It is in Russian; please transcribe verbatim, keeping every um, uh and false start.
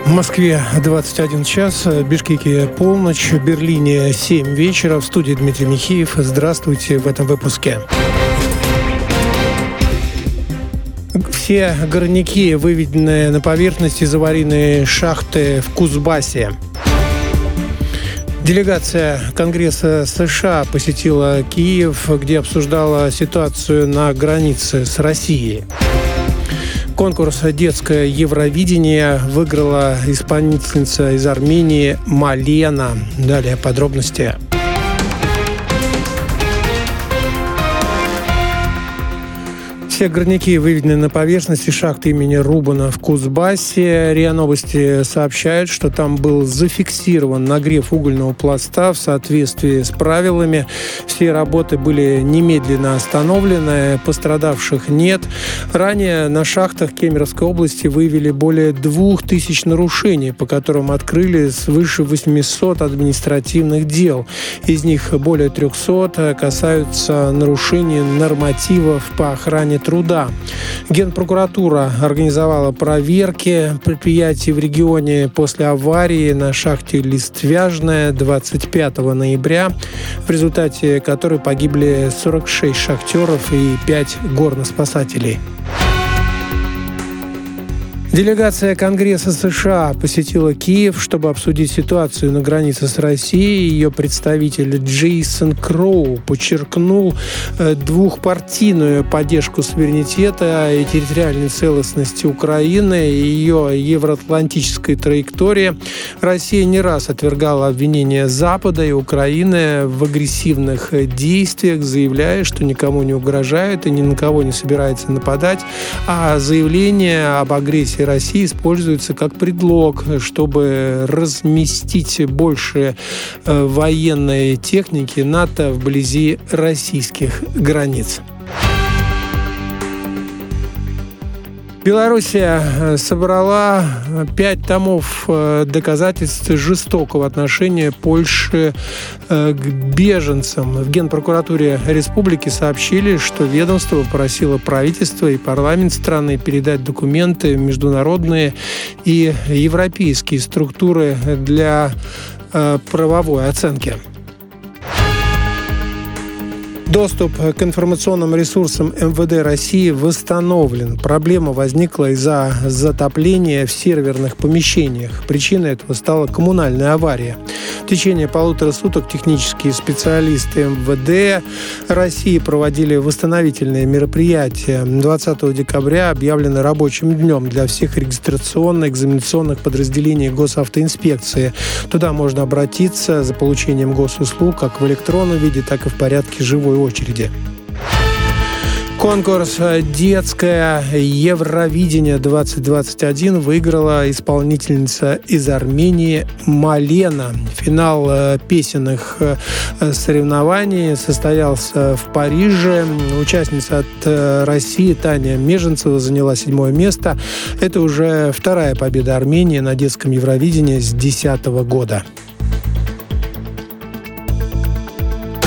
В Москве двадцать один час, в Бишкеке полночь, в Берлине семь вечера. В студии Дмитрий Михеев. Здравствуйте в этом выпуске. Все горняки, выведенные на поверхность из аварийной шахты в Кузбассе. Делегация Конгресса США посетила Киев, где обсуждала ситуацию на границе с Россией. Конкурс «Детское Евровидение» выиграла исполнительница из Армении Малена. Далее подробности. Все горняки выведены на поверхность шахты имени Рубана в Кузбассе. РИА Новости сообщают, что там был зафиксирован нагрев угольного пласта в соответствии с правилами. Все работы были немедленно остановлены, пострадавших нет. Ранее на шахтах Кемеровской области выявили более двух тысяч нарушений, по которым открыли свыше восьмисот административных дел. Из них более трехсот касаются нарушений нормативов по охране труда. Генпрокуратура организовала проверки предприятий в регионе после аварии на шахте Листвяжная двадцать пятого ноября, в результате которой погибли сорок шесть шахтеров и пять горноспасателей. Делегация Конгресса США посетила Киев, чтобы обсудить ситуацию на границе с Россией. Ее представитель Джейсон Кроу подчеркнул двухпартийную поддержку суверенитета и территориальной целостности Украины и ее евроатлантической траектории. Россия не раз отвергала обвинения Запада и Украины в агрессивных действиях, заявляя, что никому не угрожает и ни на кого не собирается нападать, а заявление об агрессии России используется как предлог, чтобы разместить больше военной техники НАТО вблизи российских границ. Белоруссия собрала пять томов доказательств жестокого отношения Польши к беженцам. В Генпрокуратуре республики сообщили, что ведомство попросило правительство и парламент страны передать документы в международные и европейские структуры для правовой оценки. Доступ к информационным ресурсам эм вэ дэ России восстановлен. Проблема возникла из-за затопления в серверных помещениях. Причиной этого стала коммунальная авария. В течение полутора суток технические специалисты эм вэ дэ России проводили восстановительные мероприятия. двадцатого декабря объявлено рабочим днем для всех регистрационно-экзаменационных подразделений госавтоинспекции. Туда можно обратиться за получением госуслуг как в электронном виде, так и в порядке живой очереди. Конкурс «Детское Евровидение двадцать двадцать один» выиграла исполнительница из Армении Малена. Финал песенных соревнований состоялся в Париже. Участница от России Таня Меженцева заняла седьмое место. Это уже вторая победа Армении на детском Евровидении с две тысячи десятого года.